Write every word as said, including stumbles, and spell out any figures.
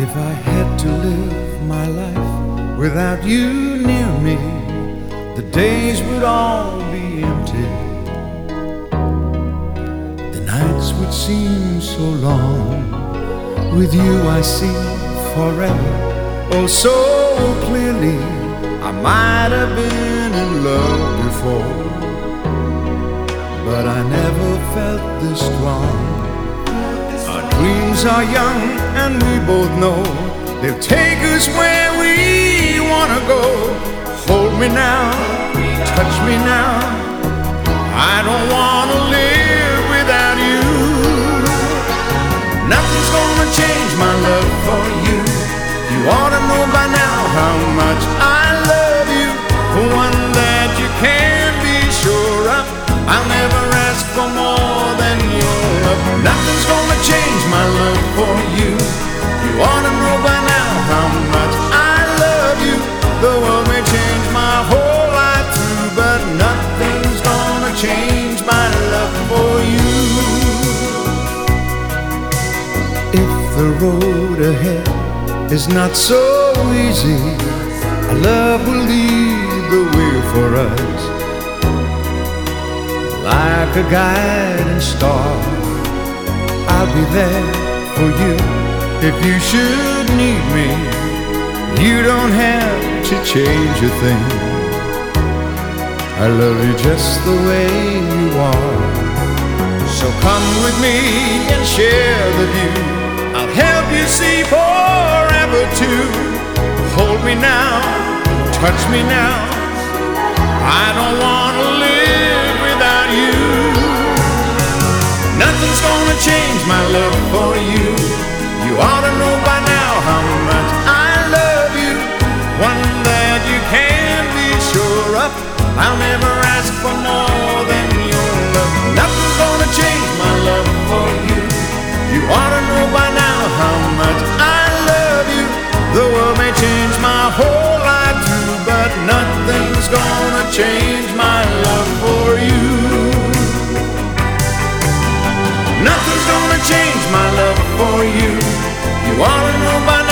If I had to live my life without you near me, the days would all be empty. The nights would seem so long. With you I see forever, oh so clearly. I might have been in love before, but I never felt this strong. Our dreams are young and we both know they'll take us where we wanna go. Hold me now, touch me now, I don't wanna live without you. Nothing's gonna change my love for you. You ought to know by now how much I love you, one that you can be sure of. I'll never ask for more than your love. Nothing's gonna change my love for you. You ought to know by now how much I love you. The world may change my whole life through, but nothing's gonna change my love for you. If the road ahead is not so easy, love will lead the way for us. Like a guiding star, I'll be there for you. If you should need me, you don't have to change a thing. I love you just the way you are. So come with me and share the view. I'll help you see forever too. Hold me now, touch me now, I don't wanna live without you. Nothing's gonna change my love for you. You ought to know by now how much I love you, one that you can be sure of. I'll never ask for more than your love. Nothing's gonna change my love for you. You ought to know by now how much I love you. The world may change my whole life too, but nothing's gonna change my love for you. Nothing's gonna change my love for you. You ought to know by